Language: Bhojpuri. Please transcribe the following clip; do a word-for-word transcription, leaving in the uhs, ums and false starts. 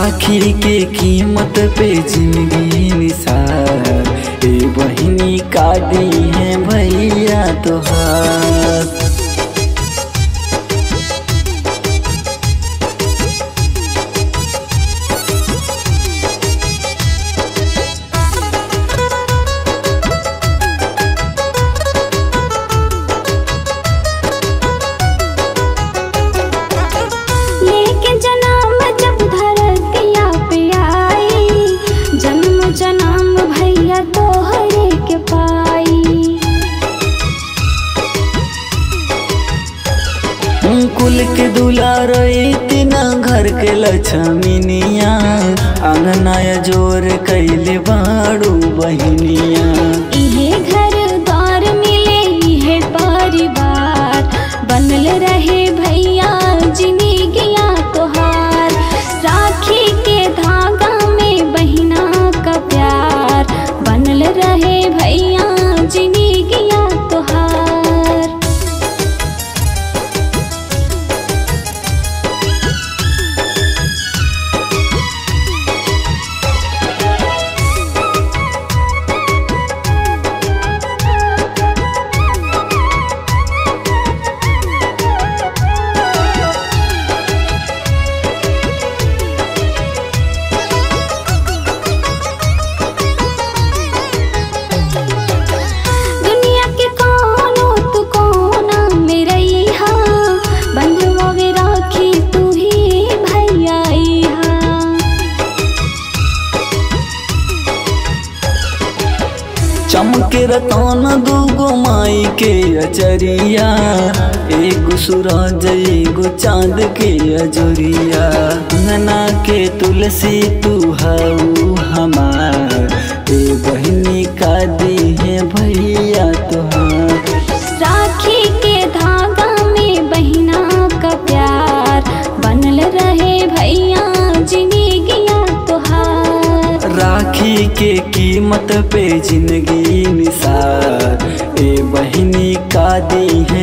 राखी के कीमत पे जिंदगी निसार, ए बहिनी का दी है भैया तोहार। कुल के दुलार इतना घर के लक्ष्मीनिया, अंगनाया जोर कैले बाड़ू बहिनिया। इहे घर द्वार मिले इहे परिवार, बनल रहे भैया जिंदगिया तोहार। राखी के धागा में बहिना का प्यार, बनल रहे भैया जिंदगिया तोहार। चमके रतन दूगो माई के अचरिया, एगो सूरज एगो चांद के अजोरिया। अंगना के तुलसी तू हऊ हमार, ए बहिनी का दी है भैया तोहार। राखी के धागा में बहिना का प्यार, बनल रहे भैया जिंदगिया तोहार। राखी के कीमत पे जिंदगी निसार, ए बहिनी का दी